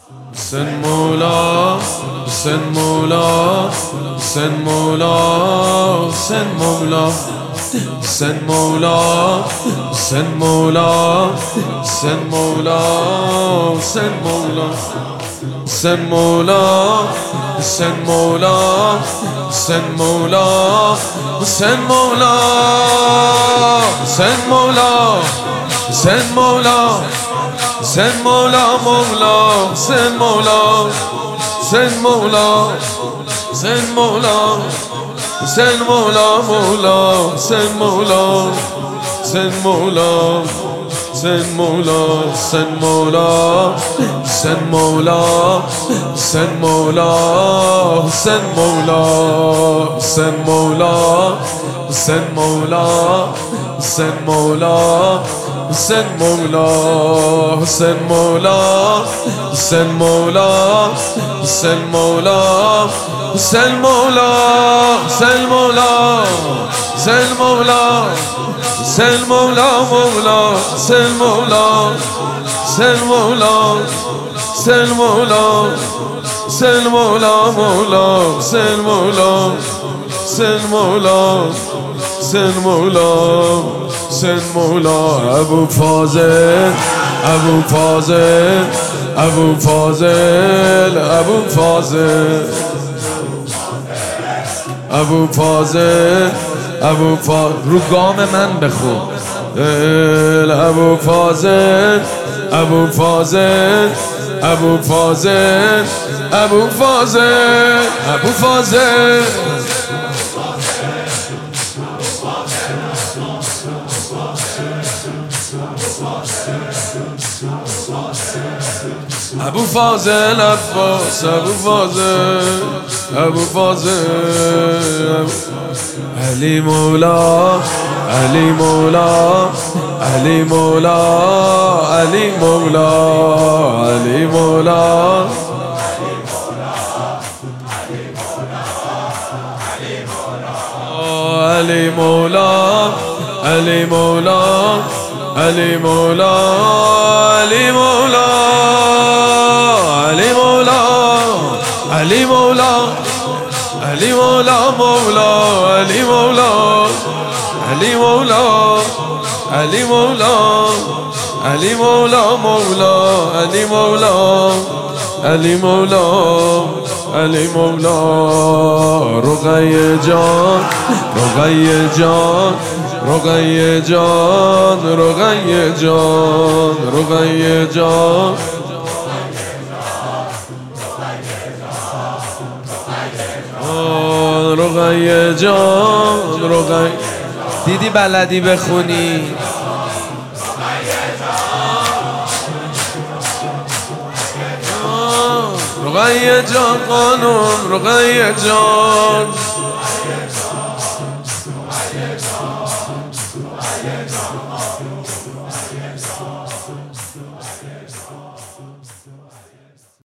حسین مولا، حسین مولا، حسین مولا، حسین مولا، حسین مولا، حسین مولا، حسین مولا، حسین مولا، حسین مولا، حسین مولا، حسین مولا، حسین مولا، حسین مولا، حسین مولا، حسین مولا، مولا، حسین مولا، حسین مولا، حسین مولا، حسین مولا، مولا، حسین مولا، حسین مولا، حسین مولا، حسین مولا، حسین مولا، حسین مولا، حسین مولا، حسین مولا، حسین مولا، حسین مولا، حسین مولا، حسین مولا، حسین مولا، حسین مولا، حسین مولا، حسین مولا، حسین مولا، حسین مولا، مولا، حسین مولا، حسین مولا، حسین مولا، حسین مولا، مولا، حسین مولا، حسین مولا، حسین مولا، حسین مولا. ابو فاضل، ابو فاضل، ابو فاضل، ابو فاضل، ابو فاضل، ابو فاضل، رو گام من بخون. ابو فاضل، ابو فاضل، ابو فاضل، ابو فاضل، ابو فاضل، ابو فاضل عباس، ابو فاضل، ابو فاضل، علی مولا، علی مولا، علی مولا، علی مولا، علی مولا، علی مولا، علی مولا، علی مولا، علی مولا، علی مولا، علی مولا، علی مولا، مولا، علی مولا، علی مولا، علی مولا، علی مولا، مولا، علی مولا، علی مولا، علی مولا. رقیه جان، رقیه جان، رقیه جان، رقیه جان، رقیه جان، رقیه جان، رقیه. دیدی بلدی بخونی؟ رقیه جان خانم، رقیه جان،